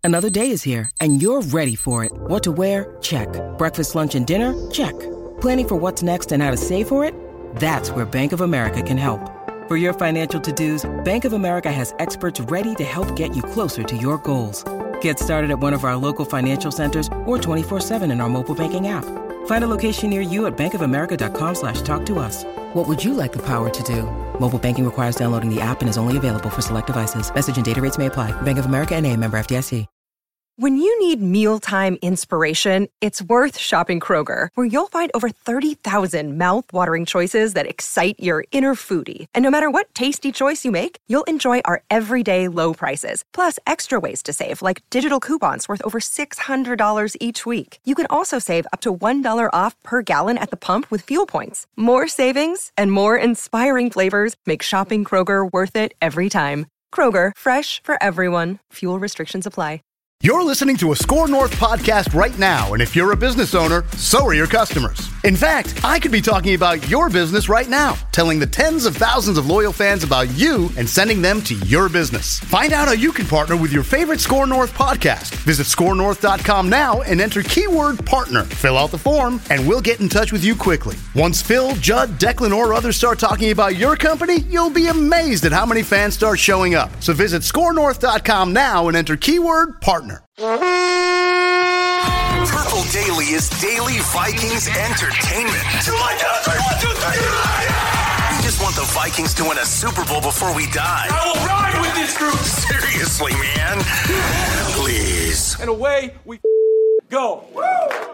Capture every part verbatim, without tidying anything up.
Another day is here, and you're ready for it. What to wear? Check. Breakfast, lunch, and dinner? Check. Planning for what's next and how to save for it? That's where Bank of America can help. For your financial to-dos, Bank of America has experts ready to help get you closer to your goals. Get started at one of our local financial centers or twenty-four seven in our mobile banking app. Find a location near you at bankofamerica.com slash talk to us. What would you like the power to do? Mobile banking requires downloading the app and is only available for select devices. Message and data rates may apply. Bank of America N A, member F D I C. When you need mealtime inspiration, it's worth shopping Kroger, where you'll find over thirty thousand mouth-watering choices that excite your inner foodie. And no matter what tasty choice you make, you'll enjoy our everyday low prices, plus extra ways to save, like digital coupons worth over six hundred dollars each week. You can also save up to one dollar off per gallon at the pump with fuel points. More savings and more inspiring flavors make shopping Kroger worth it every time. Kroger, fresh for everyone. Fuel restrictions apply. You're listening to a Score North podcast right now, and if you're a business owner, so are your customers. In fact, I could be talking about your business right now, telling the tens of thousands of loyal fans about you and sending them to your business. Find out how you can partner with your favorite Score North podcast. Visit score north dot com now and enter keyword partner. Fill out the form, and we'll get in touch with you quickly. Once Phil, Judd, Declan, or others start talking about your company, you'll be amazed at how many fans start showing up. So visit score north dot com now and enter keyword partner. Purple Daily is daily Vikings entertainment. One, two, three, one, two, three. We just want the Vikings to win a Super Bowl before we die. I will ride with this group. Seriously, man. Please. And away we go. Woo!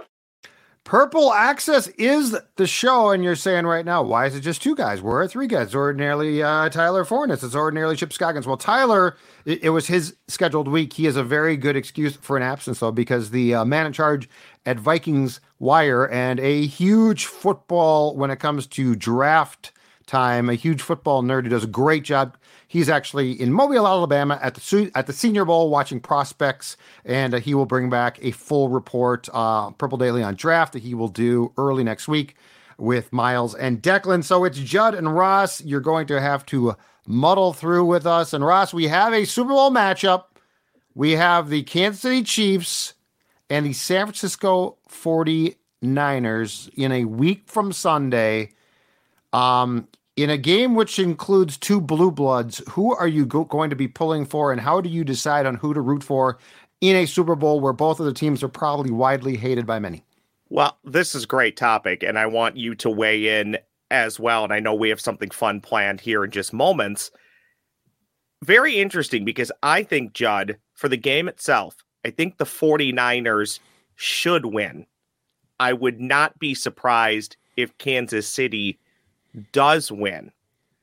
Purple Access is the show, and you're saying right now, why is it just two guys? We're three guys. It's ordinarily uh, Tyler Forness. It's ordinarily Chip Scoggins. Well, Tyler, it, it was his scheduled week. He has a very good excuse for an absence, though, because the uh, man in charge at Vikings Wire and a huge football when it comes to draft time, a huge football nerd who does a great job. He's actually in Mobile, Alabama at the at the Senior Bowl watching prospects, and uh, he will bring back a full report, uh, Purple Daily on draft, that he will do early next week with Miles and Declan. So it's Judd and Ross. You're going to have to muddle through with us. And Ross, we have a Super Bowl matchup. We have the Kansas City Chiefs and the San Francisco forty-niners in a week from Sunday. Um, in a game which includes two blue bloods, who are you go- going to be pulling for, and how do you decide on who to root for in a Super Bowl where both of the teams are probably widely hated by many? Well, this is a great topic, and I want you to weigh in as well. And I know we have something fun planned here in just moments. Very interesting, because I think, Judd, for the game itself, I think the forty-niners should win. I would not be surprised if Kansas City does win.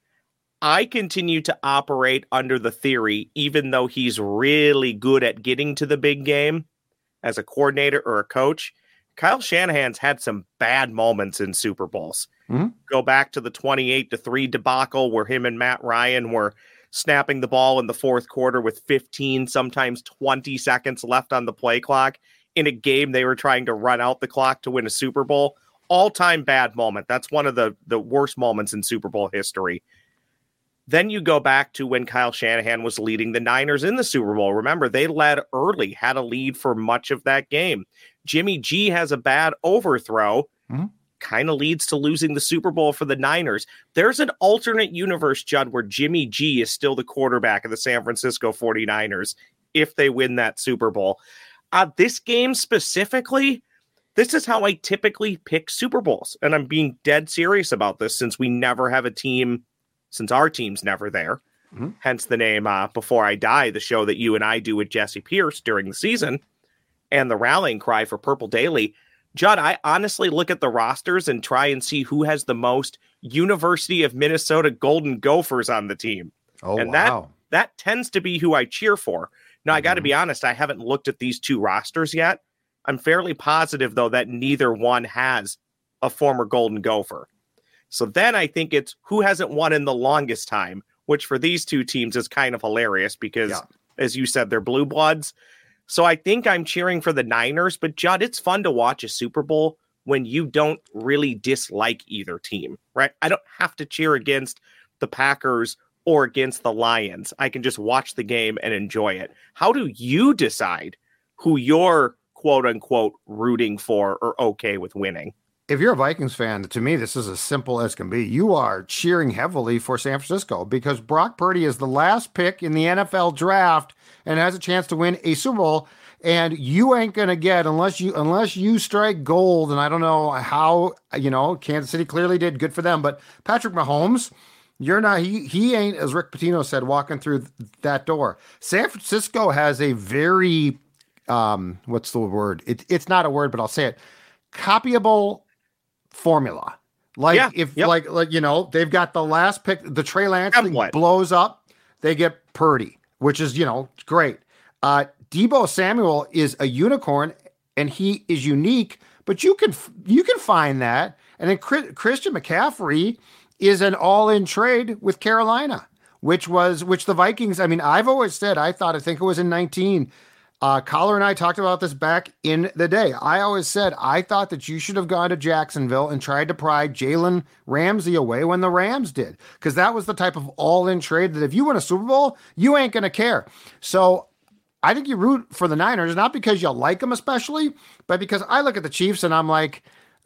I continue to operate under the theory, even though he's really good at getting to the big game as a coordinator or a coach, Kyle Shanahan's had some bad moments in Super Bowls. Mm-hmm. Go back to the twenty-eight to three debacle where him and Matt Ryan were snapping the ball in the fourth quarter with fifteen, sometimes twenty seconds left on the play clock in a game they were trying to run out the clock to win a Super Bowl. All-time bad moment. That's one of the, the worst moments in Super Bowl history. Then you go back to when Kyle Shanahan was leading the Niners in the Super Bowl. Remember, they led early, had a lead for much of that game. Jimmy G has a bad overthrow, mm-hmm. kind of leads to losing the Super Bowl for the Niners. There's an alternate universe, Judd, where Jimmy G is still the quarterback of the San Francisco forty-niners if they win that Super Bowl. Uh, this game specifically, this is how I typically pick Super Bowls. And I'm being dead serious about this since we never have a team, since our team's never there. Mm-hmm. Hence the name uh, Before I Die, the show that you and I do with Jesse Pierce during the season, and the rallying cry for Purple Daily. Judd, I honestly look at the rosters and try and see who has the most University of Minnesota Golden Gophers on the team. Oh, and wow. that, that tends to be who I cheer for. Now, mm-hmm. I got to be honest, I haven't looked at these two rosters yet. I'm fairly positive, though, that neither one has a former Golden Gopher. So then I think it's who hasn't won in the longest time, which for these two teams is kind of hilarious because, yeah. as you said, they're blue bloods. So I think I'm cheering for the Niners. But, Judd, it's fun to watch a Super Bowl when you don't really dislike either team, right? I don't have to cheer against the Packers or against the Lions. I can just watch the game and enjoy it. How do you decide who you're quote unquote rooting for or okay with winning? If you're a Vikings fan, to me, this is as simple as can be. You are cheering heavily for San Francisco because Brock Purdy is the last pick in the N F L draft and has a chance to win a Super Bowl. And you ain't gonna get unless you unless you strike gold. And I don't know how, you know, Kansas City clearly did good for them, but Patrick Mahomes, you're not he he ain't, as Rick Pitino said, walking through that door. San Francisco has a very um what's the word? It, it's not a word, but I'll say it. Copyable formula. Like yeah, if yep. like like you know, they've got the last pick, the Trey Lance thing Somewhat. blows up, they get Purdy, which is, you know, great. Uh Deebo Samuel is a unicorn and he is unique, but you can you can find that. And then Chris, Christian McCaffrey is an all-in trade with Carolina, which was which the Vikings, I mean, I've always said, I thought, I think it was in nineteen. Uh, Collar and I talked about this back in the day. I always said, I thought that you should have gone to Jacksonville and tried to pry Jalen Ramsey away when the Rams did, because that was the type of all-in trade that if you win a Super Bowl, you ain't going to care. So I think you root for the Niners, not because you like them especially, but because I look at the Chiefs and I'm like,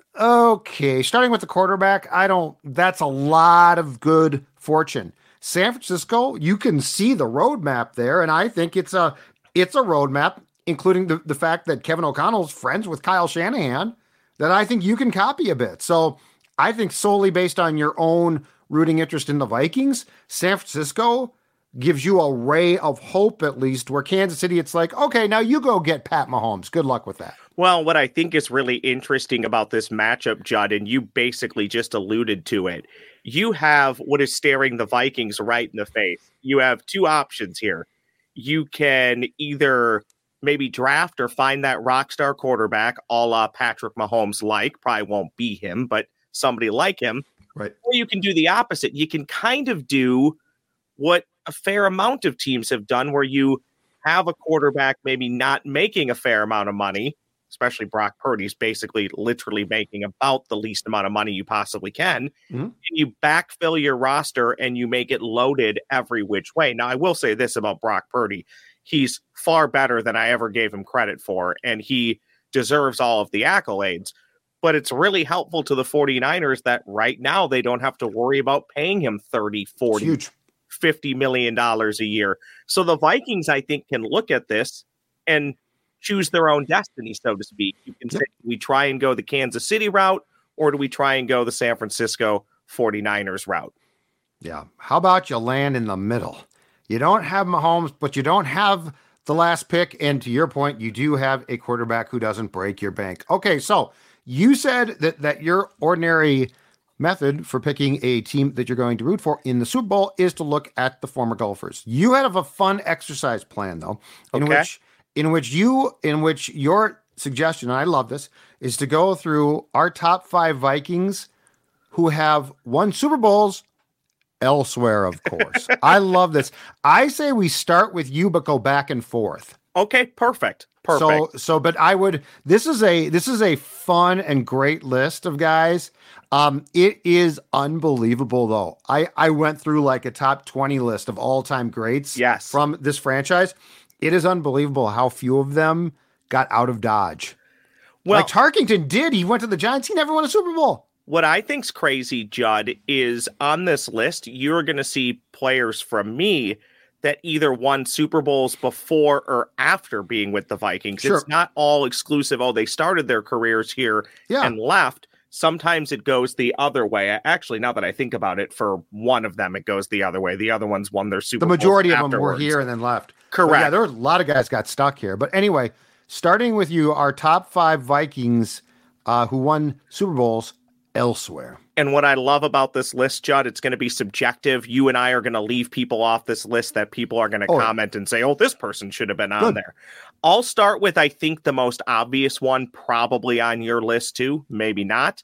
okay, starting with the quarterback, I don't, that's a lot of good fortune. San Francisco, you can see the roadmap there, and I think it's a it's a roadmap, including the, the fact that Kevin O'Connell's friends with Kyle Shanahan, that I think you can copy a bit. So I think solely based on your own rooting interest in the Vikings, San Francisco gives you a ray of hope, at least, where Kansas City, it's like, okay, now you go get Pat Mahomes. Good luck with that. Well, what I think is really interesting about this matchup, Judd, and you basically just alluded to it, you have what is staring the Vikings right in the face. You have two options here. You can either maybe draft or find that rock star quarterback a la Patrick Mahomes like, probably won't be him, but somebody like him. Right. Or you can do the opposite. You can kind of do what a fair amount of teams have done, where you have a quarterback maybe not making a fair amount of money, especially Brock Purdy's basically literally making about the least amount of money you possibly can. Mm-hmm. And you backfill your roster and you make it loaded every which way. Now, I will say this about Brock Purdy. He's far better than I ever gave him credit for, and he deserves all of the accolades. But it's really helpful to the 49ers that right now they don't have to worry about paying him thirty, forty, fifty million dollars a year. So the Vikings, I think, can look at this and choose their own destiny, so to speak. You can say, do we try and go the Kansas City route, or do we try and go the San Francisco 49ers route? Yeah. How about you land in the middle? You don't have Mahomes, but you don't have the last pick. And to your point, you do have a quarterback who doesn't break your bank. Okay, so you said that, that your ordinary method for picking a team that you're going to root for in the Super Bowl is to look at the former golfers. You have a fun exercise plan, though, in okay. which in which you in which your suggestion, and I love this, is to go through our top five Vikings who have won Super Bowls elsewhere, of course. I love this. I say we start with you, but go back and forth. Okay, perfect. Perfect. So, so, but I would, this is a, this is a fun and great list of guys. Um, it is unbelievable though. I, I went through like a top twenty list of all time greats yes. from this franchise. It is unbelievable how few of them got out of Dodge. Well, like Tarkington did. He went to the Giants. He never won a Super Bowl. What I think's crazy, Judd, is on this list, you're going to see players from me that either won Super Bowls before or after being with the Vikings. Sure. It's not all exclusive. Oh, they started their careers here yeah. and left. Sometimes it goes the other way. Actually, now that I think about it, for one of them, it goes the other way. The other ones won their Super Bowls. The majority Bowls of them were here and then left. Correct. But yeah, there were a lot of guys got stuck here. But anyway, starting with you, our top five Vikings uh, who won Super Bowls elsewhere. And what I love about this list, Judd, it's going to be subjective. You and I are going to leave people off this list that people are going to oh, comment and say, oh, this person should have been on Good. there. I'll start with, I think, the most obvious one, probably on your list too. Maybe not.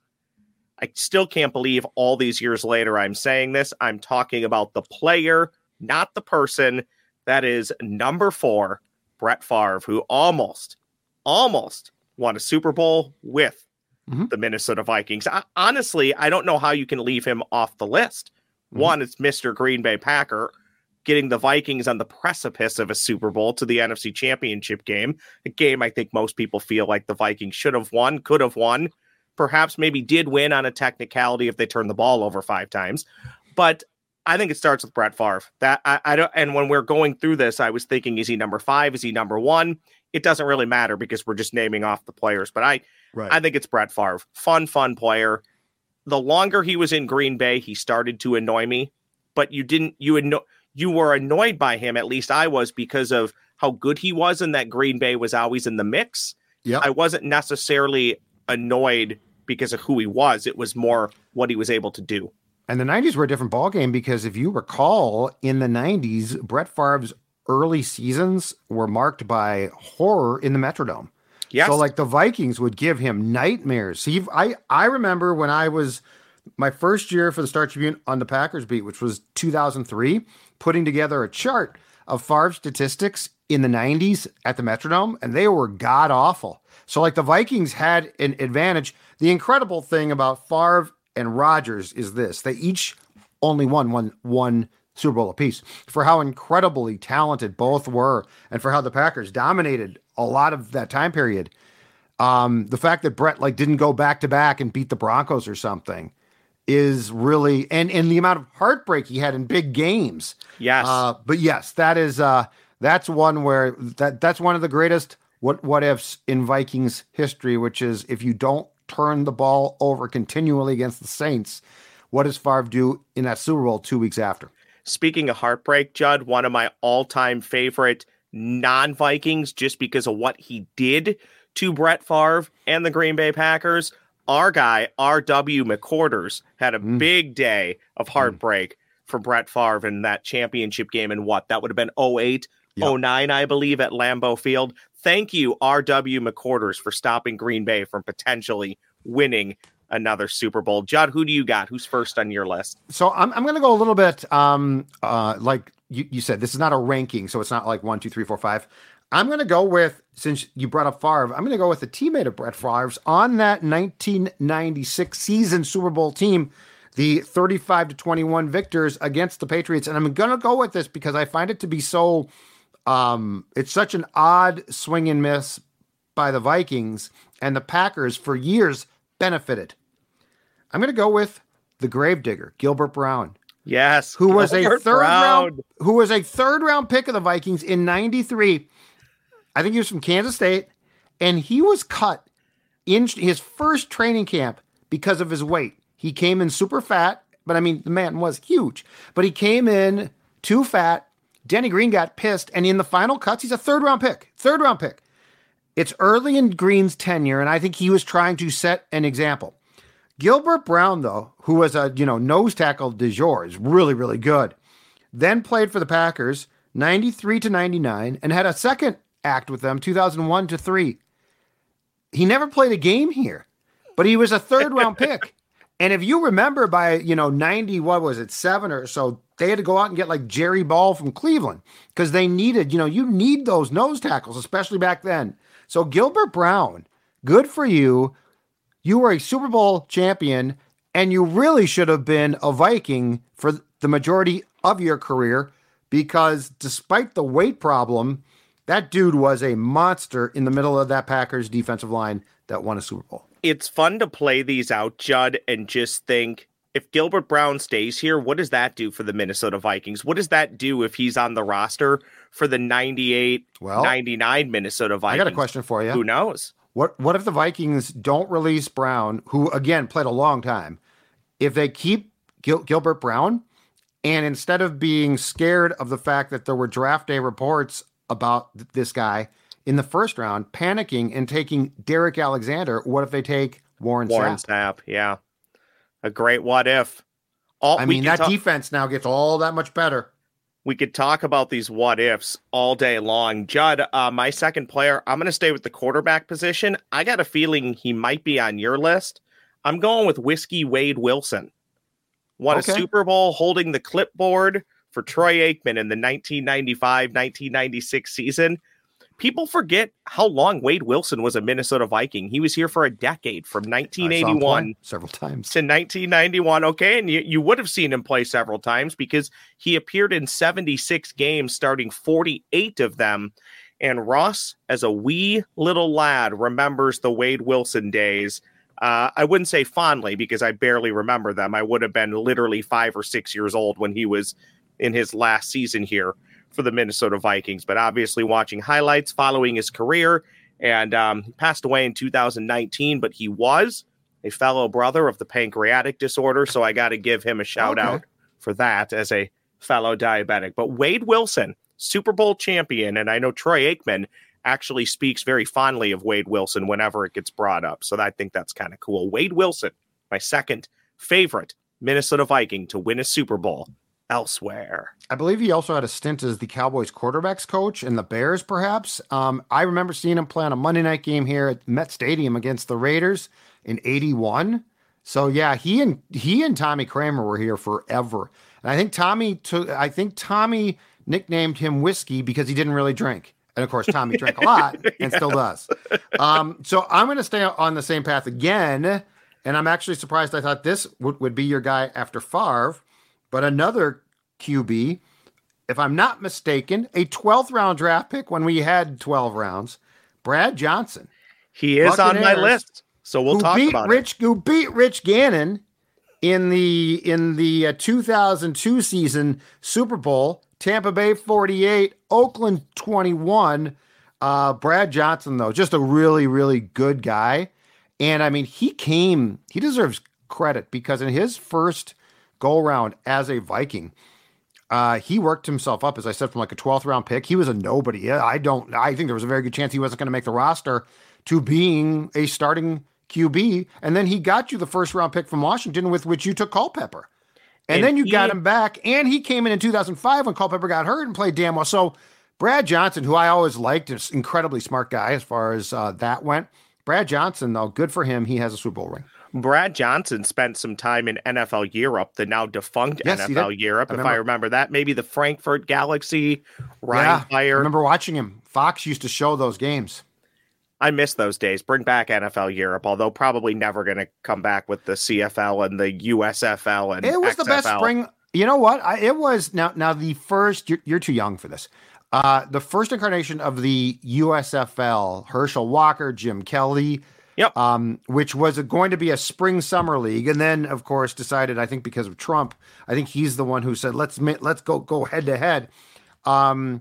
I still can't believe all these years later I'm saying this. I'm talking about the player, not the person. That is number four, Brett Favre, who almost, almost won a Super Bowl with mm-hmm. the Minnesota Vikings. I, honestly, I don't know how you can leave him off the list. Mm-hmm. One, it's Mister Green Bay Packer getting the Vikings on the precipice of a Super Bowl to the N F C Championship game, a game I think most people feel like the Vikings should have won, could have won, perhaps maybe did win on a technicality if they turned the ball over five times. But I think it starts with Brett Favre. That I, I don't. And when we're going through this, I was thinking, is he number five? Is he number one? It doesn't really matter because we're just naming off the players. But I, right. I think it's Brett Favre. Fun, fun player. The longer he was in Green Bay, he started to annoy me. But you didn't. You anno- You were annoyed by him. At least I was, because of how good he was, and that Green Bay was always in the mix. Yep. I wasn't necessarily annoyed because of who he was. It was more what he was able to do. And the nineties were a different ballgame because if you recall, in the nineties, Brett Favre's early seasons were marked by horror in the Metrodome. Yes. So like the Vikings would give him nightmares. See, I, I remember when I was my first year for the Star Tribune on the Packers beat, which was two thousand three, putting together a chart of Favre statistics in the nineties at the Metrodome, and they were god awful. So like the Vikings had an advantage. The incredible thing about Favre and Rodgers is this: they each only won one one Super Bowl apiece. For how incredibly talented both were, and for how the Packers dominated a lot of that time period. Um, the fact that Brett like didn't go back to back and beat the Broncos or something is really, and and the amount of heartbreak he had in big games. Yes, uh, but yes, that is uh, that's one where that that's one of the greatest what what ifs in Vikings history, which is if you don't turn the ball over continually against the Saints, what does Favre do in that Super Bowl two weeks after? Speaking of heartbreak, Judd, one of my all-time favorite non-Vikings, just because of what he did to Brett Favre and the Green Bay Packers, our guy, R W McQuarters, had a mm. big day of heartbreak mm. for Brett Favre in that championship game in what? That would have been oh eight, yep. oh nine, I believe, at Lambeau Field. Thank you, R W McQuarters, for stopping Green Bay from potentially winning another Super Bowl. Judd, who do you got? Who's first on your list? So I'm I'm going to go a little bit um uh like you, you said, this is not a ranking, so it's not like one, two, three, four, five. I'm going to go with, since you brought up Favre, I'm going to go with a teammate of Brett Favre's on that nineteen ninety-six season Super Bowl team, the thirty-five to twenty-one victors against the Patriots. And I'm going to go with this because I find it to be so, um, it's such an odd swing and miss by the Vikings, and the Packers for years benefited. I'm going to go with the gravedigger, Gilbert Brown. Yes, who was Gilbert a third Brown. round, who was a third round pick of the Vikings in ninety-three. I think he was from Kansas State, and he was cut in his first training camp because of his weight. He came in super fat, but I mean, the man was huge, but he came in too fat. Denny Green got pissed, and in the final cuts, he's a third round pick, third round pick. It's early in Green's tenure, and I think he was trying to set an example. Gilbert Brown, though, who was a, you know, nose tackle du jour, is really, really good. Then played for the Packers ninety-three to ninety-nine and had a second act with them two thousand one to three. He never played a game here, but he was a third round pick. And if you remember by, you know, ninety, what was it, seven or so, they had to go out and get like Jerry Ball from Cleveland because they needed, you know, you need those nose tackles, especially back then. So Gilbert Brown, good for you. You were a Super Bowl champion, and you really should have been a Viking for the majority of your career because despite the weight problem, that dude was a monster in the middle of that Packers defensive line that won a Super Bowl. It's fun to play these out, Judd, and just think, if Gilbert Brown stays here, what does that do for the Minnesota Vikings? What does that do if he's on the roster for the ninety-eight, well, ninety-nine Minnesota Vikings? I got a question for you. Who knows? What What if the Vikings don't release Brown, who, again, played a long time? If they keep Gil- Gilbert Brown, and instead of being scared of the fact that there were draft day reports about th- this guy in the first round, panicking and taking Derek Alexander, what if they take Warren, Warren Sapp? Sapp, yeah. A great what if. All, I mean, that talk- defense now gets all that much better. We could talk about these what ifs all day long. Judd, uh, my second player, I'm going to stay with the quarterback position. I got a feeling he might be on your list. I'm going with Whiskey Wade Wilson. Won okay. a Super Bowl holding the clipboard for Troy Aikman in the nineteen ninety-five nineteen ninety-six season. people forget how long Wade Wilson was a Minnesota Viking. He was here for a decade, from nineteen eighty-one several times to nineteen ninety-one. Okay, and you, you would have seen him play several times because he appeared in seventy-six games, starting forty-eight of them. And Ross, as a wee little lad, remembers the Wade Wilson days. Uh, I wouldn't say fondly because I barely remember them. I would have been literally five or six years old when he was in his last season here for the Minnesota Vikings. But obviously watching highlights, following his career, and um, he passed away in two thousand nineteen, but he was a fellow brother of the pancreatic disorder. So I got to give him a shout Okay. out for that as a fellow diabetic. But Wade Wilson, Super Bowl champion, and I know Troy Aikman actually speaks very fondly of Wade Wilson whenever it gets brought up. So I think that's kind of cool. Wade Wilson, my second favorite Minnesota Viking to win a Super Bowl elsewhere. I believe he also had a stint as the Cowboys quarterbacks coach and the Bears, perhaps. Um, I remember seeing him play on a Monday night game here at Met Stadium against the Raiders in eighty-one. So yeah, he and he and Tommy Kramer were here forever. And I think Tommy took I think Tommy nicknamed him Whiskey because he didn't really drink. And of course, Tommy drank a lot and Yeah. still does. Um, so I'm going to stay on the same path again. And I'm actually surprised. I thought this would, would be your guy after Favre, but another Q B, if I'm not mistaken, a twelfth round draft pick when we had twelve rounds, Brad Johnson. He is on my Buccaneers, list, so we'll who talk beat about Rich, Who beat Rich Gannon in the in the uh, two thousand two season Super Bowl? Tampa Bay forty-eight, Oakland twenty-one. Uh, Brad Johnson, though, just a really, really good guy. And I mean, he came, he deserves credit because in his first go round as a Viking, uh, he worked himself up, as I said, from like a twelfth round pick. He was a nobody. Yeah, I don't, I think there was a very good chance he wasn't going to make the roster to being a starting Q B. And then he got you the first round pick from Washington, with which you took Culpepper. And, And then you he- got him back, and he came in in two thousand five when Culpepper got hurt and played damn well. So Brad Johnson, who I always liked, is an incredibly smart guy as far as uh, that went. Brad Johnson, though, good for him. He has a Super Bowl ring. Brad Johnson spent some time in N F L Europe, the now defunct Yes, N he F L did. Europe, I if remember. I remember that. Maybe the Frankfurt Galaxy, Ryan yeah, I Fire. remember watching him. Fox used to show those games. I miss those days. Bring back N F L Europe, although probably never going to come back with the C F L and the U S F L and It was X F L. the best spring. You know what? I, it was now. Now the first. You're, you're too young for this. Uh, the first incarnation of the U S F L, Herschel Walker, Jim Kelly. Yep. Um, which was going to be a spring summer league, and then of course decided, I think because of Trump, I think he's the one who said let's ma- let's go go head to head. Um,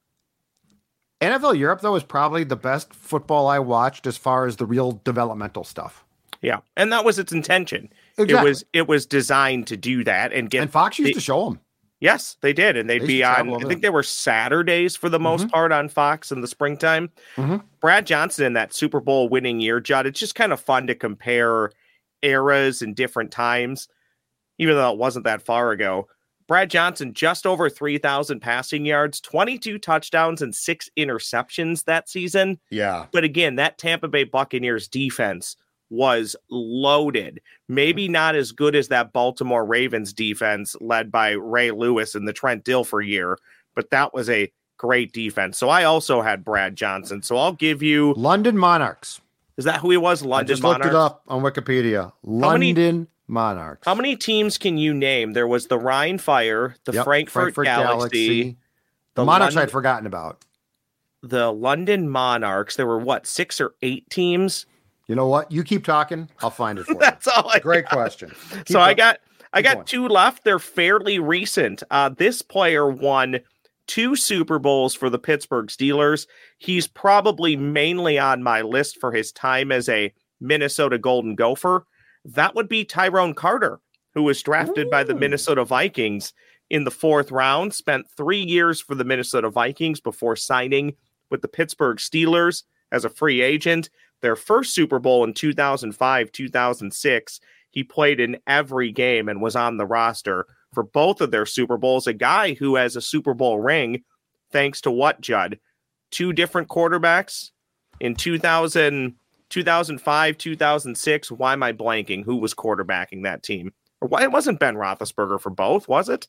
N F L Europe though is probably the best football I watched as far as the real developmental stuff. Yeah, and that was its intention. Exactly. It was it was designed to do that and get. And Fox used the- to show them. Yes, they did, and they'd They be used to on. travel I over think there. they were Saturdays for the most Mhm. part on Fox in the springtime. Mhm. Brad Johnson in that Super Bowl winning year, Judd. It's just kind of fun to compare eras and different times, even though it wasn't that far ago. Brad Johnson just over three thousand passing yards, twenty-two touchdowns, and six interceptions that season. Yeah. But again, that Tampa Bay Buccaneers defense was loaded. Maybe not as good as that Baltimore Ravens defense led by Ray Lewis and the Trent Dilfer year, but that was a great defense. So I also had Brad Johnson. So I'll give you, London Monarchs. is that who he was? I London just looked Monarchs? it up on Wikipedia. many- London Monarchs. How many teams can you name? There was the Rhine Fire, the Yep, Frankfurt, Galaxy, The, the Monarchs London- I'd forgotten about. the London Monarchs. There were what, six or eight teams? You know what? You keep talking. I'll find it for you. That's all I Great got. question. Keep So I go- got I keep got going. two left. They're fairly recent. Uh, this player won two Super Bowls for the Pittsburgh Steelers. He's probably mainly on my list for his time as a Minnesota Golden Gopher. That would be Tyrone Carter, who was drafted Ooh. by the Minnesota Vikings in the fourth round, spent three years for the Minnesota Vikings before signing with the Pittsburgh Steelers as a free agent. Their first Super Bowl in two thousand five, two thousand six, he played in every game and was on the roster for both of their Super Bowls. A guy who has a Super Bowl ring, thanks to what, Judd? Two different quarterbacks in two thousand, two thousand five, two thousand six. Why am I blanking? Who was quarterbacking that team? Or why it wasn't Ben Roethlisberger for both, was it?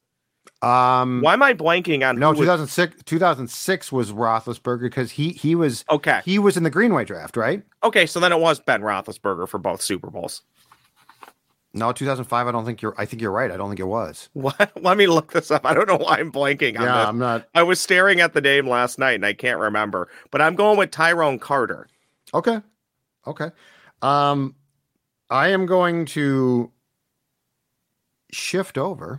Um, Why am I blanking on? No, who was- two thousand six. two thousand six was Roethlisberger because he he was Okay. He was in the Greenway draft, right? Okay, so then it was Ben Roethlisberger for both Super Bowls. No, two thousand five. I don't think you're. I think you're right. I don't think it was. What? Let me look this up. I don't know why I'm blanking on Yeah, this. I'm not. I was staring at the name last night and I can't remember, but I'm going with Tyrone Carter. Okay. Okay. Um, I am going to shift over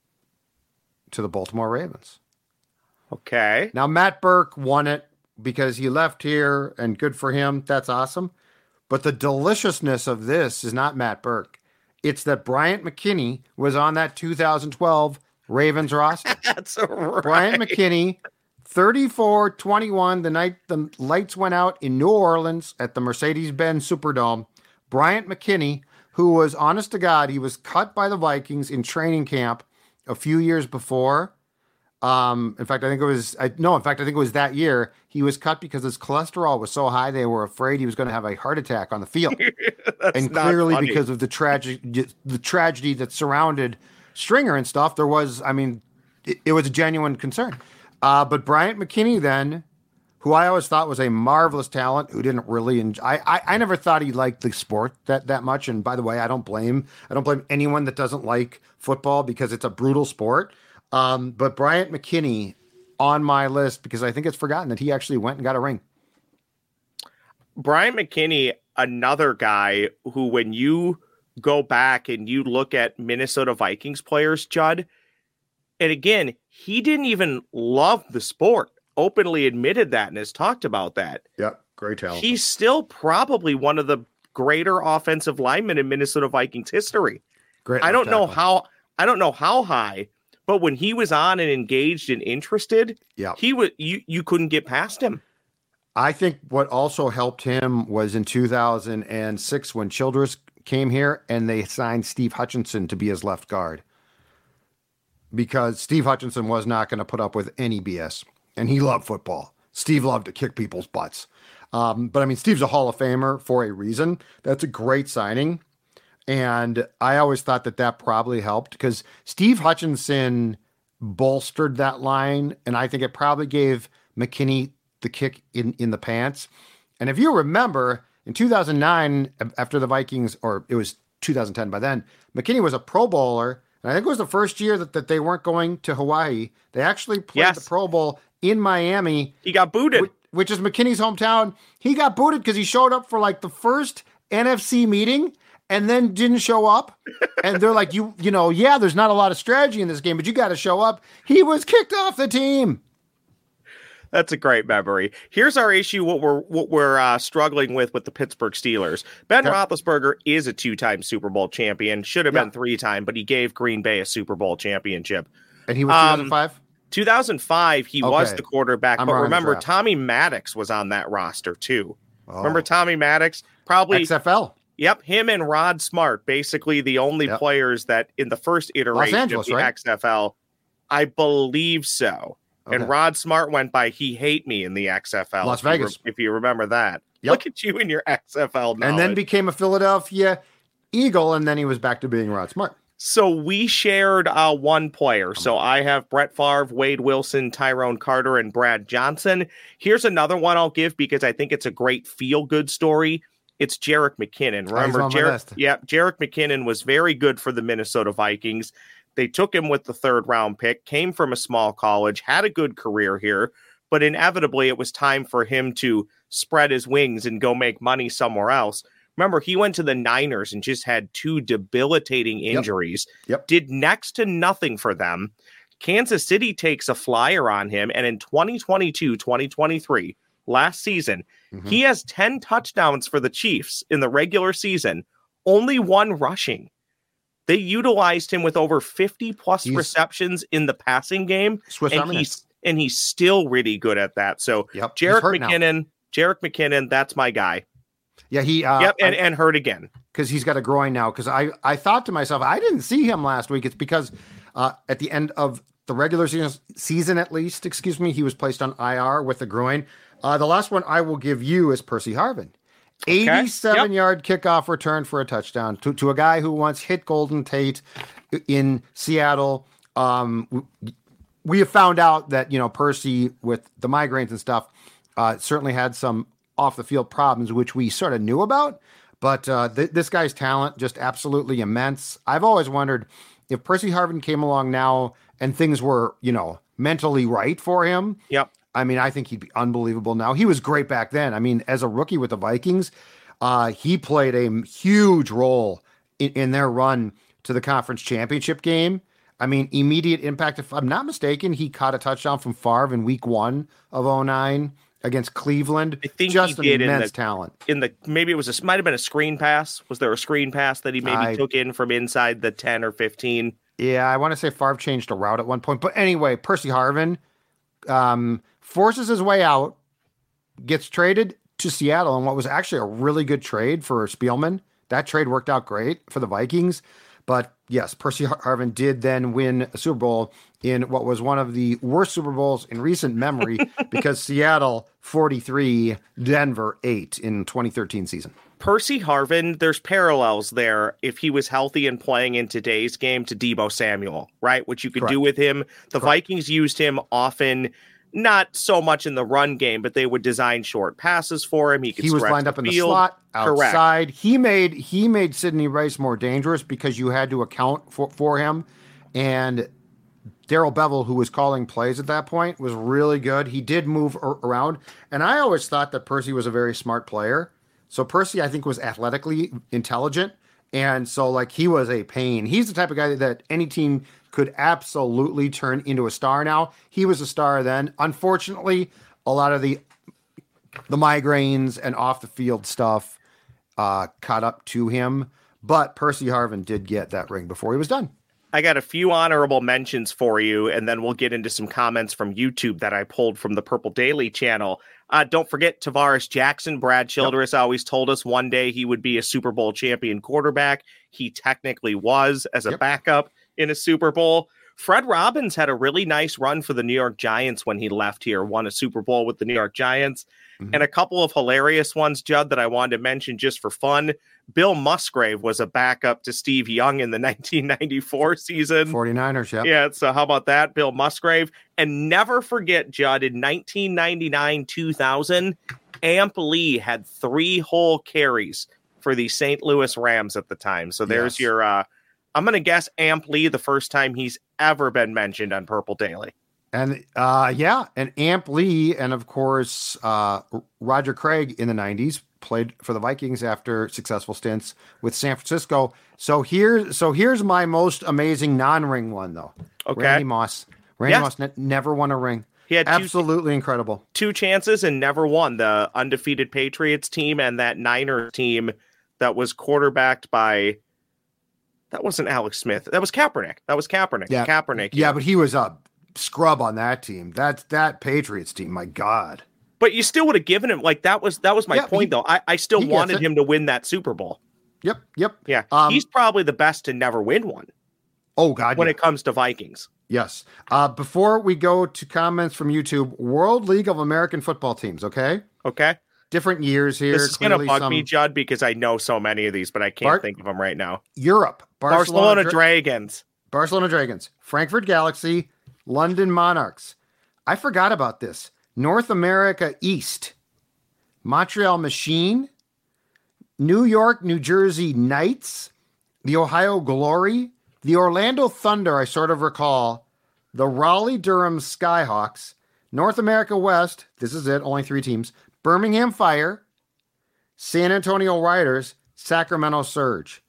to the Baltimore Ravens. Okay. Now, Matt Burke won it because he left here, and good for him. That's awesome. But the deliciousness of this is not Matt Burke. It's that Bryant McKinnie was on that two thousand twelve Ravens roster. That's right. Bryant McKinnie, thirty-four twenty-one, the night the lights went out in New Orleans at the Mercedes-Benz Superdome. Bryant McKinnie, who was, honest to God, he was cut by the Vikings in training camp a few years before. Um, in fact, I think it was, I, no, in fact, I think it was that year he was cut because his cholesterol was so high they were afraid he was going to have a heart attack on the field. And not clearly funny. because of the tragic, the tragedy that surrounded Stringer and stuff, there was, I mean, it, it was a genuine concern. Uh, but Bryant McKinnie then, who I always thought was a marvelous talent, who didn't really enjoy, I, I, I never thought he liked the sport that, that much. And by the way, I don't blame, I don't blame anyone that doesn't like football because it's a brutal sport. Um, but Bryant McKinnie on my list because I think it's forgotten that he actually went and got a ring. Bryant McKinnie, another guy who, when you go back and you look at Minnesota Vikings players, Judd, and again, he didn't even love the sport, openly admitted that and has talked about that. Yep, great talent. He's still probably one of the greater offensive linemen in Minnesota Vikings history. Great. I don't know tackle. how, I don't know how high, but when he was on and engaged and interested, Yeah. he was, you, you couldn't get past him. I think what also helped him was in two thousand six when Childress came here and they signed Steve Hutchinson to be his left guard because Steve Hutchinson was not going to put up with any B S and he loved football. Steve loved to kick people's butts. Um, but I mean, Steve's a Hall of Famer for a reason. That's a great signing. And I always thought that that probably helped because Steve Hutchinson bolstered that line. And I think it probably gave McKinnie the kick in, in the pants. And if you remember, in two thousand nine, after the Vikings, or it was two thousand ten by then, McKinnie was a Pro Bowler. And I think it was the first year that, that they weren't going to Hawaii. They actually played Yes. the Pro Bowl in Miami. He got booted. Which, which is McKinnie's hometown. He got booted because he showed up for like the first N F C meeting and then didn't show up. And they're like, you, you know, yeah, there's not a lot of strategy in this game, but you got to show up. He was kicked off the team. That's a great memory. Here's our issue: what we're what we're uh, struggling with with the Pittsburgh Steelers. Ben Okay. Roethlisberger is a two-time Super Bowl champion. Should have Yeah. been three-time, but he gave Green Bay a Super Bowl championship. And he was Um, two thousand five? two thousand five, he was Okay. the quarterback. I'm but wrong on the remember, draft. Tommy Maddox was on that roster too. Oh. Remember Tommy Maddox? Probably. X F L. Yep, him and Rod Smart, basically the only Yep. players that in the first iteration Angeles, of the right? X F L, I believe so. Okay. And Rod Smart went by He Hate Me in the X F L. Las if you re- Vegas. if you remember that. Yep. Look at you and your X F L knowledge. And then became a Philadelphia Eagle, and then he was back to being Rod Smart. So we shared uh, one player. So I have Brett Favre, Wade Wilson, Tyrone Carter, and Brad Johnson. Here's another one I'll give because I think it's a great feel-good story. It's Jerick McKinnon. Remember, on my Jerick, list. yeah, Jerick McKinnon was very good for the Minnesota Vikings. They took him with the third round pick, came from a small college, had a good career here, but inevitably it was time for him to spread his wings and go make money somewhere else. Remember, he went to the Niners and just had two debilitating injuries, Yep. did next to nothing for them. Kansas City takes a flyer on him, and in twenty twenty-two twenty twenty-three, last season, Mm-hmm. he has ten touchdowns for the Chiefs in the regular season, only one rushing. They utilized him with over fifty plus He's- receptions in the passing game, Swiss and Army he's and he's still really good at that. So Yep, he's Jerick hurt now. McKinnon, Jerick McKinnon, that's my guy. Yeah, he. Uh, yep, and, and hurt again. because he's got a groin now. Because I, I thought to myself, I didn't see him last week. It's because uh, at the end of the regular season, season at least, excuse me, he was placed on I R with a groin. Uh, the last one I will give you is Percy Harvin. eighty-seven Yep. yard kickoff return for a touchdown to, to a guy who once hit Golden Tate in Seattle um, we, we have found out that, you know, Percy with the migraines and stuff uh, certainly had some off the field problems, which we sort of knew about. But uh, th- this guy's talent just absolutely immense. I've always wondered if Percy Harvin came along now and things were, you know, mentally right for him. Yep. I mean, I think he'd be unbelievable now. He was great back then. I mean, as a rookie with the Vikings, uh, he played a huge role in, in their run to the conference championship game. I mean, immediate impact. If I'm not mistaken, he caught a touchdown from Favre in week one of oh nine against Cleveland. I think just he an did immense in the, talent. In the maybe it was a might have been a screen pass. Was there a screen pass that he maybe I, took in from inside the ten or fifteen? Yeah, I want to say Favre changed a route at one point. But anyway, Percy Harvin um, forces his way out, gets traded to Seattle, and what was actually a really good trade for Spielman. That trade worked out great for the Vikings. But yes, Percy Harvin did then win a Super Bowl in what was one of the worst Super Bowls in recent memory because Seattle forty-three, Denver eight in twenty thirteen season. Percy Harvin, there's parallels there if he was healthy and playing in today's game to Deebo Samuel, right? What you could Correct. do with him. The Correct. Vikings used him often, not so much in the run game, but they would design short passes for him. He could He was stretch lined up in the field. slot outside. Correct. He made he made Sidney Rice more dangerous because you had to account for, for him. And Darrell Bevel, who was calling plays at that point, was really good. He did move ar- around. And I always thought that Percy was a very smart player. So Percy, I think, was athletically intelligent. And so, like, he was a pain. He's the type of guy that any team could absolutely turn into a star now. He was a star then. Unfortunately, a lot of the the migraines and off the field stuff uh, caught up to him. But Percy Harvin did get that ring before he was done. I got a few honorable mentions for you, and then we'll get into some comments from YouTube that I pulled from the Purple Daily channel. Uh, don't forget Tavares Jackson. Brad Childress yep. always told us one day he would be a Super Bowl champion quarterback. He technically was as a yep. backup in a Super Bowl. Fred Robbins had a really nice run for the New York Giants when he left here, won a Super Bowl with the New York Giants. Mm-hmm. And a couple of hilarious ones, Judd, that I wanted to mention just for fun. Bill Musgrave was a backup to Steve Young in the nineteen ninety-four season. forty-niners, yeah. Yeah, so how about that, Bill Musgrave? And never forget, Judd, in nineteen ninety-nine two thousand, Amp Lee had three whole carries for the Saint Louis Rams at the time. So there's yes. your, uh, I'm going to guess Amp Lee, the first time he's ever been mentioned on Purple Daily. And uh, yeah, and Amp Lee, and of course, uh, Roger Craig in the nineties played for the Vikings after successful stints with San Francisco. So here's so here's my most amazing non-ring one, though. Okay, Randy Moss. Randy yes. Moss ne- never won a ring. He had absolutely two, incredible. Two chances and never won. The undefeated Patriots team and that Niners team that was quarterbacked by. That wasn't Alex Smith. That was Kaepernick. That was Kaepernick. Yeah, Kaepernick. Yeah, yeah, but he was a scrub on that team. That's that Patriots team. My God. But you still would have given him like that was that was my yeah, point he, though. I, I still wanted it. him to win that Super Bowl. Yep. Yep. Yeah. Um, He's probably the best to never win one. Oh God. When yeah. it comes to Vikings. Yes. Uh, before we go to comments from YouTube, World League of American Football Teams. Okay. Okay. Different years here. This is going to bug some... me, Judd, because I know so many of these, but I can't Bar- think of them right now. Europe. Barcelona, Barcelona Dra- Dragons. Barcelona Dragons. Frankfurt Galaxy. London Monarchs. I forgot about this. North America East. Montreal Machine. New York, New Jersey Knights. The Ohio Glory. The Orlando Thunder, I sort of recall. The Raleigh-Durham Skyhawks. North America West. This is it. Only three teams. Birmingham Fire, San Antonio Riders, Sacramento Surge.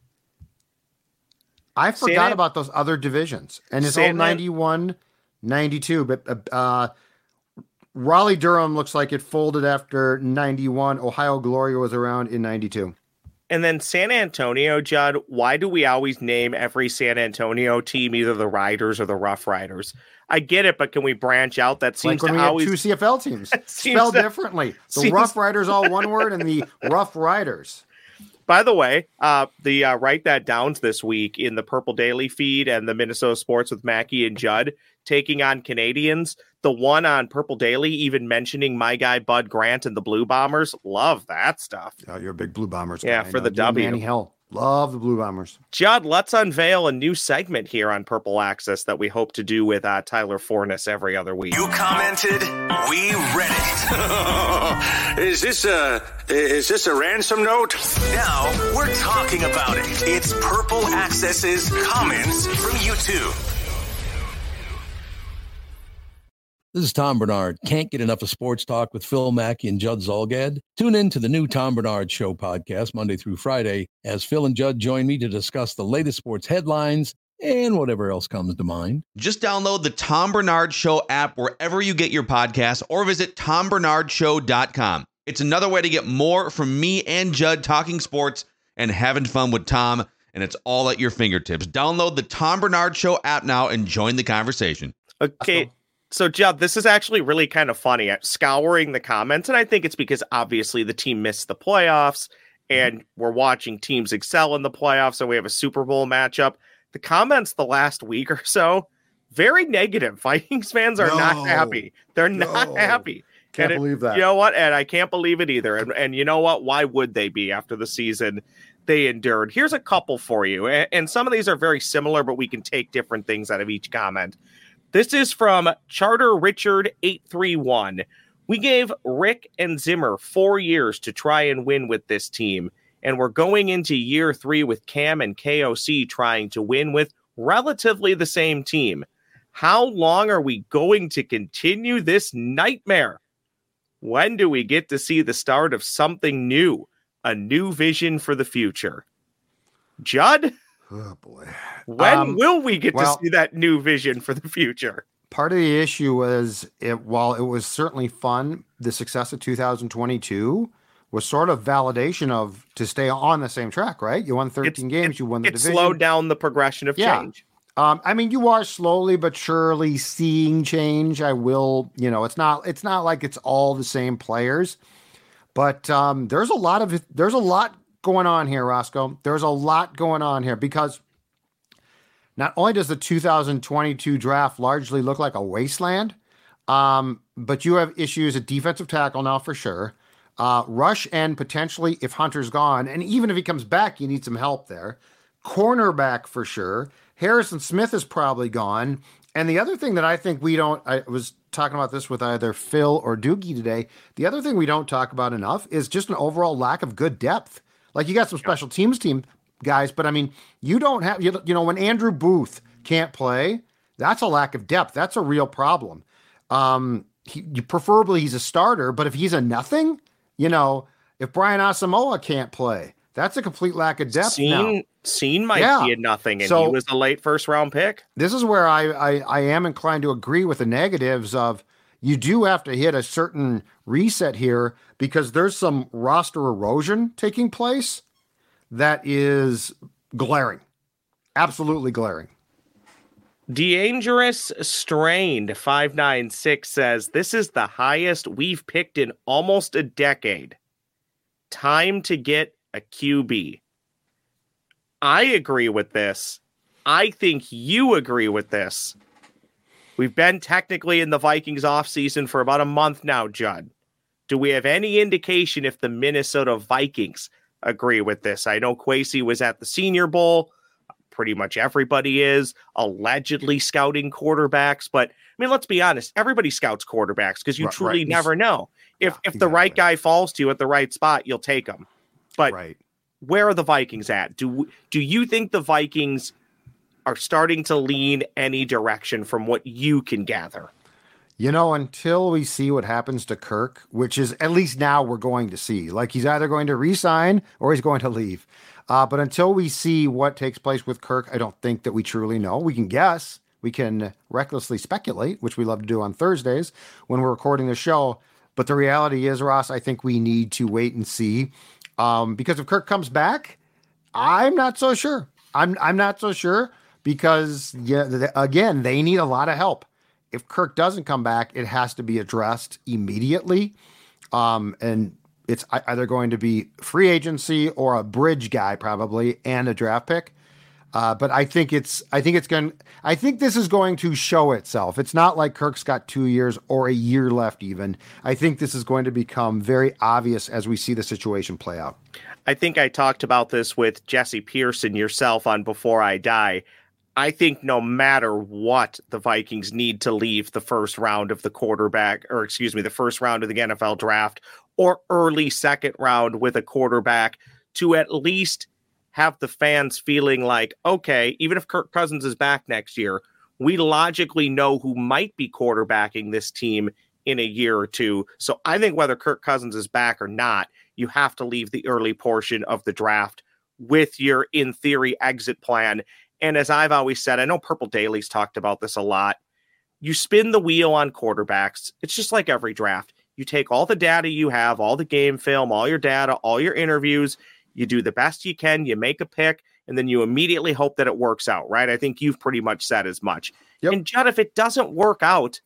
I forgot San about those other divisions. And it's San all ninety-one, ninety-two. But uh, Raleigh-Durham looks like it folded after ninety-one. Ohio Glory was around in ninety-two. And then San Antonio, Judd, why do we always name every San Antonio team either the Riders or the Rough Riders? I get it, but can we branch out? That seems like when to we always had two C F L teams spelled to... differently. The seems... Rough Riders all one word, and the Rough Riders. By the way, uh, the uh, Write That Downs this week in the Purple Daily feed and the Minnesota Sports with Mackie and Judd taking on Canadians. The one on Purple Daily even mentioning my guy Bud Grant and the Blue Bombers. Love that stuff. Oh, you're a big Blue Bombers guy. Yeah, for the W. Manny Hill. Love the Blue Bombers. Judd, let's unveil a new segment here on Purple Access that we hope to do with uh, Tyler Forness every other week. You commented, we read it. Is this a is this a ransom note? Now we're talking about it. It's Purple Access's comments from YouTube. This is Tom Bernard. Can't get enough of sports talk with Phil Mackey and Judd Zolgad? Tune in to the new Tom Bernard Show podcast Monday through Friday as Phil and Judd join me to discuss the latest sports headlines and whatever else comes to mind. Just download the Tom Bernard Show app wherever you get your podcasts or visit tom bernard show dot com. It's another way to get more from me and Judd talking sports and having fun with Tom, and it's all at your fingertips. Download the Tom Bernard Show app now and join the conversation. Okay. So, Judd, this is actually really kind of funny. I'm scouring the comments, and I think it's because obviously the team missed the playoffs, and we're watching teams excel in the playoffs, and we have a Super Bowl matchup. The comments the last week or so, very negative. Vikings fans are No. not happy. They're not No. happy. Can't And it- believe that. You know what? And I can't believe it either. And, and you know what? Why would they be after the season they endured? Here's a couple for you. And, and some of these are very similar, but we can take different things out of each comment. This is from Charter Richard eight three one. We gave Rick and Zimmer four years to try and win with this team, and we're going into year three with Cam and K O C trying to win with relatively the same team. How long are we going to continue this nightmare? When do we get to see the start of something new, a new vision for the future? Judd? Oh, boy. When Um, will we get well- to see that new vision for the future? Part of the issue was, it, while it was certainly fun, the success of two thousand twenty-two was sort of validation of to stay on the same track, right? You won thirteen It's- games, you won the It division. slowed down the progression of Yeah. change. Um, I mean, you are slowly but surely seeing change. I will, you know, it's not it's not like it's all the same players, but um, there's a lot of there's a lot going on here, Roscoe. There's a lot going on here because not only does the two thousand twenty-two draft largely look like a wasteland, um, but you have issues at defensive tackle now for sure. Uh, rush and potentially if Hunter's gone, and even if he comes back, you need some help there. Cornerback for sure. Harrison Smith is probably gone. And the other thing that I think we don't, I was talking about this with either Phil or Doogie today. The other thing we don't talk about enough is just an overall lack of good depth. Like you got some special teams team guys, but I mean, you don't have, you, you know, when Andrew Booth can't play, that's a lack of depth. That's a real problem. Um, he, you, preferably he's a starter, but if he's a nothing, you know, if Brian Asamoah can't play, that's a complete lack of depth now. Scene, Scene might Yeah. be a nothing, and So- he was a late first round pick. This is where I, I, I am inclined to agree with the negatives of you do have to hit a certain reset here because there's some roster erosion taking place that is glaring, absolutely glaring. Dangerous Strained five nine six says, this is the highest we've picked in almost a decade. Time to get a Q B. I agree with this. I think you agree with this. We've been technically in the Vikings offseason for about a month now, Judd. Do we have any indication if the Minnesota Vikings agree with this? I know Kwesi was at the Senior Bowl. Pretty much everybody is allegedly scouting quarterbacks. But, I mean, let's be honest. Everybody scouts quarterbacks because you Right, truly right. never know. If Yeah, if the right exactly. guy falls to you at the right spot, you'll take him. But Right. where are the Vikings at? Do do you think the Vikings are starting to lean any direction from what you can gather? You know, until we see what happens to Kirk, which is at least now we're going to see, like he's either going to resign or he's going to leave. Uh, but until we see what takes place with Kirk, I don't think that we truly know. We can guess, we can recklessly speculate, which we love to do on Thursdays when we're recording the show. But the reality is, Ross, I think we need to wait and see. Um, because if Kirk comes back, I'm not so sure. I'm I'm not so sure because yeah, th- again, they need a lot of help. If Kirk doesn't come back, it has to be addressed immediately. Um, and it's either going to be free agency or a bridge guy probably and a draft pick. Uh, but I think it's, I think it's going, I think this is going to show itself. It's not like Kirk's got two years or a year left even. I think this is going to become very obvious as we see the situation play out. I think I talked about this with Jesse Pearson, yourself, on Before I Die. I think no matter what, the Vikings need to leave the first round of the quarterback, or excuse me, the first round of the N F L draft or early second round with a quarterback to at least have the fans feeling like, okay, even if Kirk Cousins is back next year, we logically know who might be quarterbacking this team in a year or two. So I think whether Kirk Cousins is back or not, you have to leave the early portion of the draft with your, in theory, exit plan. And as I've always said, I know Purple Daily's talked about this a lot. You spin the wheel on quarterbacks. It's just like every draft. You take all the data you have, all the game film, all your data, all your interviews. You do the best you can. You make a pick, and then you immediately hope that it works out, right? I think you've pretty much said as much. Yep. And Judd, if it doesn't work out,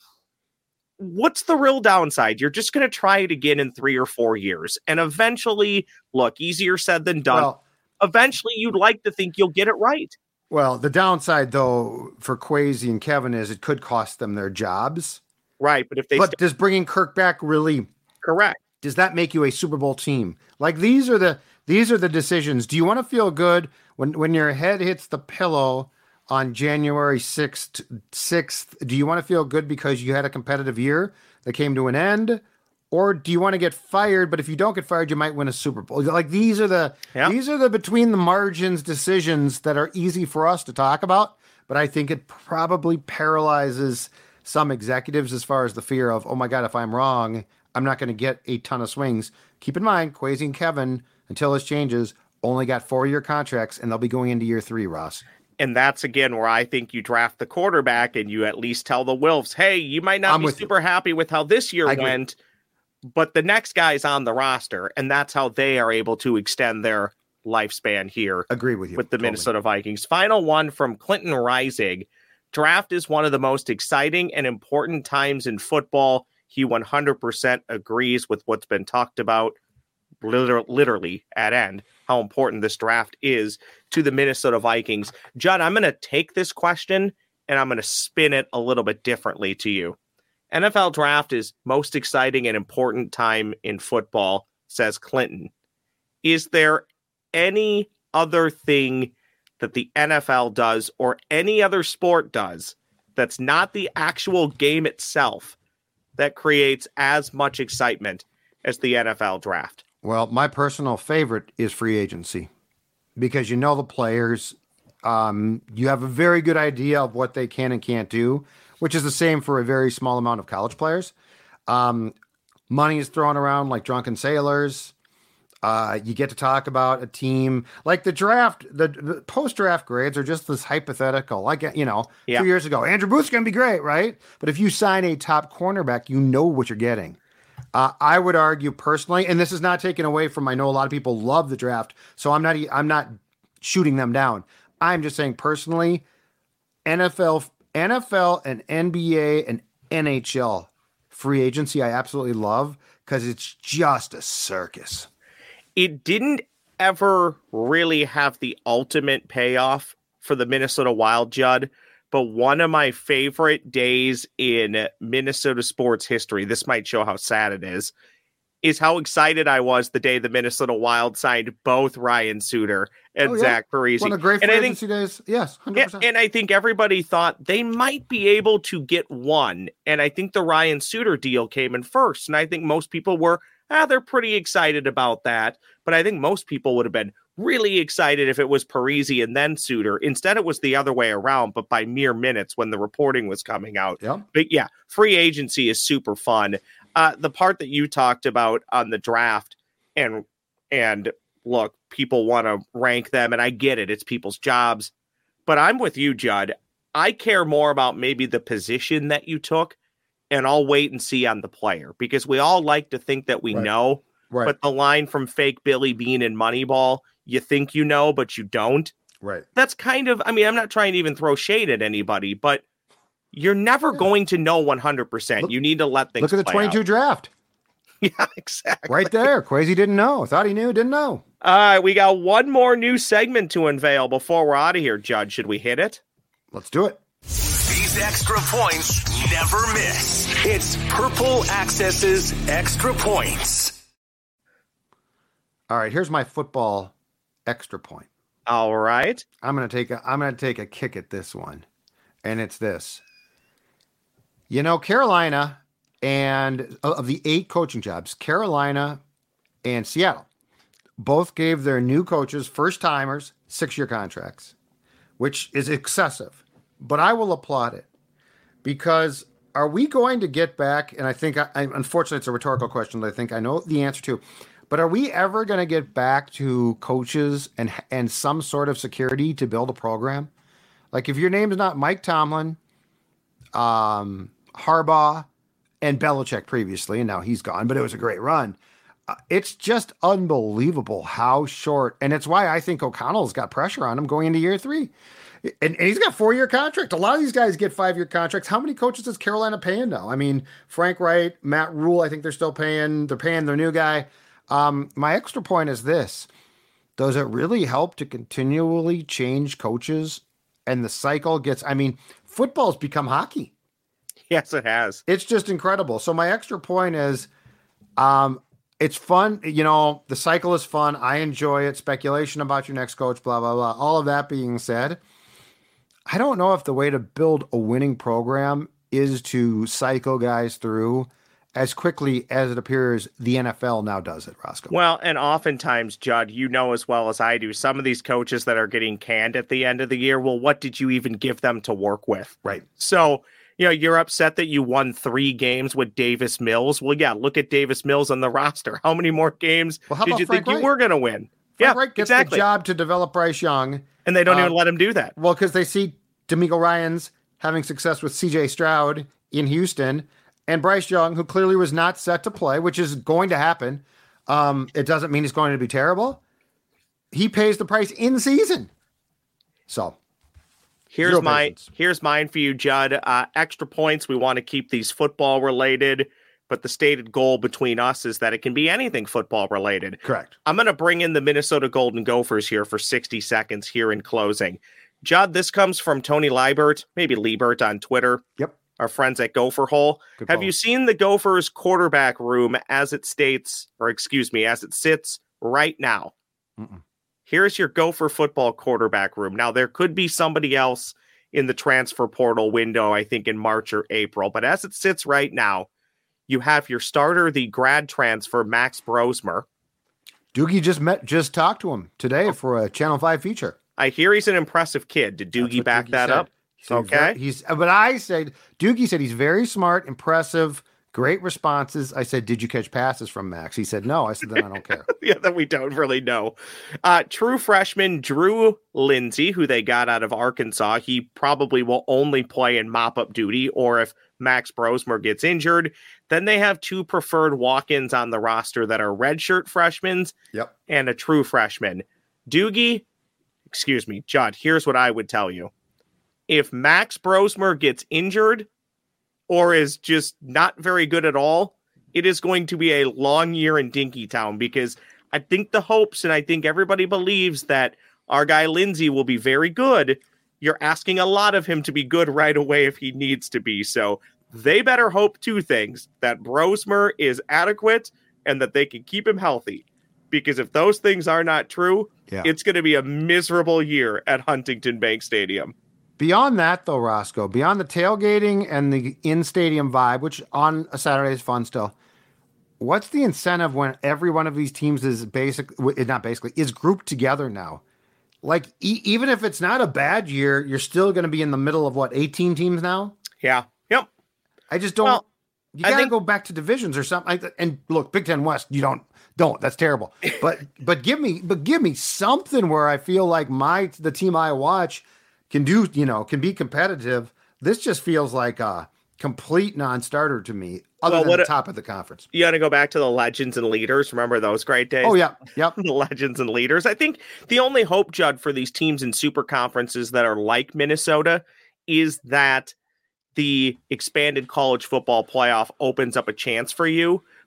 what's the real downside? You're just going to try it again in three or four years. And eventually, look, easier said than done. Well, eventually, you'd like to think you'll get it right. Well, the downside, though, for Kwesi and Kevin is it could cost them their jobs. Right, but if they... But st- does bringing Kirk back really... Correct. Does that make you a Super Bowl team? Like, these are the these are the decisions. Do you want to feel good when, when your head hits the pillow on January sixth, sixth? Do you want to feel good because you had a competitive year that came to an end? Or do you want to get fired, but if you don't get fired, you might win a Super Bowl? Like, these are the yeah. these are the between the margins decisions that are easy for us to talk about, but I think it probably paralyzes some executives as far as the fear of, oh my God, if I'm wrong, I'm not going to get a ton of swings. Keep in mind, Kwesi and Kevin, until this changes, only got four-year contracts, and they'll be going into year three, Ross. And that's, again, where I think you draft the quarterback and you at least tell the Wilfs, hey, you might not I'm be super you. happy with how this year went, but the next guy's on the roster, and that's how they are able to extend their lifespan here. Agree with you. With the totally. Minnesota Vikings. Final one from Clinton Reisig. Draft is one of the most exciting and important times in football. He one hundred percent agrees with what's been talked about, literally, literally at end, how important this draft is to the Minnesota Vikings. Judd, I'm going to take this question and I'm going to spin it a little bit differently to you. N F L draft is most exciting and important time in football, says Clinton. Is there any other thing that the N F L does or any other sport does that's not the actual game itself that creates as much excitement as the N F L draft? Well, my personal favorite is free agency because you know the players. Um, you have a very good idea of what they can and can't do, which is the same for a very small amount of college players. Um, money is thrown around like drunken sailors. Uh, you get to talk about a team like the draft. The, the post-draft grades are just this hypothetical. Like, you know, yeah. two years ago, Andrew Booth's going to be great, right? But if you sign a top cornerback, you know what you're getting. Uh, I would argue personally, and this is not taken away from, I know a lot of people love the draft, so I'm not, I'm not shooting them down. I'm just saying personally, N F L, N F L and N B A and N H L free agency, I absolutely love because it's just a circus. It didn't ever really have the ultimate payoff for the Minnesota Wild, Judd, but one of my favorite days in Minnesota sports history, this might show how sad it is, is how excited I was the day the Minnesota Wild signed both Ryan Suter and oh, yeah. Zach Parise. One of the great free agency days. Yes, one hundred percent. And I think everybody thought they might be able to get one. And I think the Ryan Suter deal came in first. And I think most people were, ah, they're pretty excited about that. But I think most people would have been really excited if it was Parise and then Suter. Instead, it was the other way around, but by mere minutes when the reporting was coming out. Yeah. But yeah, free agency is super fun. Uh, the part that you talked about on the draft, and and look, people want to rank them, and I get it. It's people's jobs. But I'm with you, Judd. I care more about maybe the position that you took, and I'll wait and see on the player, because we all like to think that we right. know. Right. But the line from Fake Billy Bean in Moneyball, you think you know, but you don't. Right. That's kind of, I mean, I'm not trying to even throw shade at anybody, but you're never yeah. going to know one hundred percent. Look, you need to let things Look at the twenty-two out. draft. Yeah, exactly. Right there. Kwesi didn't know. Thought he knew, didn't know. All right, we got one more new segment to unveil before we're out of here, Judd. Should we hit it? Let's do it. These extra points never miss. It's Purple Access's Extra Points. All right, here's my football extra point. All right. I'm gonna take a I'm gonna take a kick at this one. And it's this. You know, Carolina and of the eight coaching jobs, Carolina and Seattle both gave their new coaches, first timers, six-year contracts, which is excessive. But I will applaud it because are we going to get back? And I think, I, unfortunately, it's a rhetorical question that I think I know the answer to. But are we ever going to get back to coaches and and some sort of security to build a program? Like if your name is not Mike Tomlin, um, Harbaugh, and Belichick previously, and now he's gone, but it was a great run. Uh, it's just unbelievable how short, and it's why I think O'Connell's got pressure on him going into year three. And, and he's got four-year contract. A lot of these guys get five-year contracts. How many coaches is Carolina paying now? I mean, Frank Wright, Matt Rule, I think they're still paying. They're paying their new guy. Um, my extra point is this. Does it really help to continually change coaches and the cycle gets, I mean, football's become hockey. Yes, it has. It's just incredible. So my extra point is, um, it's fun. You know, the cycle is fun. I enjoy it. Speculation about your next coach, blah, blah, blah. All of that being said, I don't know if the way to build a winning program is to cycle guys through as quickly as it appears the N F L now does it, Roscoe. Well, and oftentimes, Judd, you know as well as I do, some of these coaches that are getting canned at the end of the year, well, what did you even give them to work with? Right. So, you know, you're upset that you won three games with Davis Mills. Well, yeah, look at Davis Mills on the roster. How many more games well, how did about you Frank think Wright? you were going to win? Frank yeah, Wright gets exactly. the job to develop Bryce Young. And they don't um, even let him do that. Well, because they see D'Amico Ryans having success with C J Stroud in Houston and Bryce Young, who clearly was not set to play, which is going to happen. Um, it doesn't mean he's going to be terrible. He pays the price in season. So here's my patience. here's mine for you, Judd. Uh, extra points. We want to keep these football related, but the stated goal between us is that it can be anything football related. Correct. I'm going to bring in the Minnesota Golden Gophers here for sixty seconds here in closing. Judd, this comes from Tony Liebert, maybe Liebert on Twitter. Yep. Our friends at Gopher Hole. Good Have call. you seen the Gophers quarterback room as it states, or excuse me, as it sits right now? Mm-mm. Here's your Gopher football quarterback room. Now, there could be somebody else in the transfer portal window, I think in March or April, but as it sits right now, you have your starter, the grad transfer, Max Brosmer. Doogie just met, just talked to him today for a Channel five feature. I hear he's an impressive kid. Did Doogie back Doogie that said. up? So Okay. He's, but I said, Doogie said he's very smart, impressive, great responses. I said, did you catch passes from Max? He said, no. I said, then I don't care. Yeah, that we don't really know. Uh, true freshman Drew Lindsay, who they got out of Arkansas, he probably will only play in mop-up duty, or if Max Brosmer gets injured. Then they have two preferred walk-ins on the roster that are redshirt freshmen Yep. and a true freshman. Doogie, excuse me, Judd, here's what I would tell you. If Max Brosmer gets injured or is just not very good at all, it is going to be a long year in Dinkytown, because I think the hopes and I think everybody believes that our guy Lindsay will be very good. You're asking a lot of him to be good right away if he needs to be. So they better hope two things: that Brosmer is adequate and that they can keep him healthy. Because if those things are not true, Yeah. it's going to be a miserable year at Huntington Bank Stadium. Beyond that, though, Roscoe, beyond the tailgating and the in-stadium vibe, which on a Saturday is fun still, what's the incentive when every one of these teams is basically, not basically, is grouped together now? Like, e- even if it's not a bad year, you're still going to be in the middle of, what, eighteen teams now? Yeah. Yep. I just don't, Well, you I got to think- go back to divisions or something like that. And look, Big Ten West, you don't, don't, that's terrible. But, but give me, but give me something where I feel like my, the team I watch can do, you know, can be competitive. This just feels like a complete non-starter to me, other Well, than what the a- top of the conference. You got to go back to the legends and leaders. Remember those great days? Oh, yeah. Yep. The legends and leaders. I think the only hope, Judd, for these teams in super conferences that are like Minnesota is that the expanded college football playoff opens up a chance for you.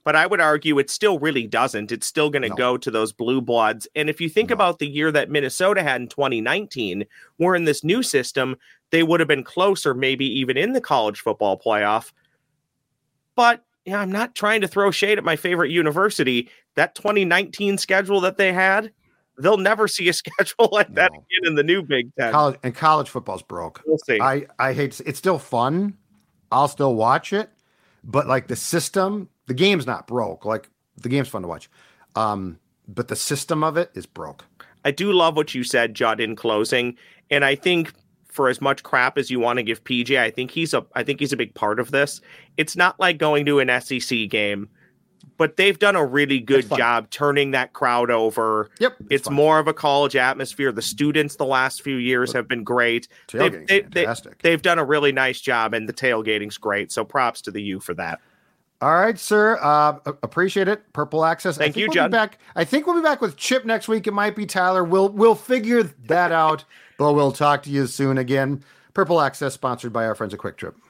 but I would argue it still really doesn't. It's still going to no. go to those blue bloods. And if you think no. about the year that Minnesota had in twenty nineteen, we're in this new system, they would have been closer, maybe even in the college football playoff. But yeah, I'm not trying to throw shade at my favorite university. That twenty nineteen schedule that they had, they'll never see a schedule like that no. again in the new Big Ten. College, and college football's broke. We'll see. I, I hate to, it's still fun. I'll still watch it. But like the system, the game's not broke. Like the game's fun to watch. Um, but the system of it is broke. I do love what you said, Judd, in closing. And I think for as much crap as you want to give P J, I think he's a I think he's a big part of this. It's not like going to an S E C game, but they've done a really good job turning that crowd over. Yep. It's, it's more of a college atmosphere. The students the last few years have been great. Tailgating's they've, they, fantastic. They, they've done a really nice job, and the tailgating's great. So props to the U for that. All right, sir. Uh, appreciate it. Purple Access. Thank I think you, we'll John. Be back. I think we'll be back with Chip next week. It might be Tyler. We'll we'll figure that out, but we'll talk to you soon again. Purple Access, sponsored by our friends at Quick Trip.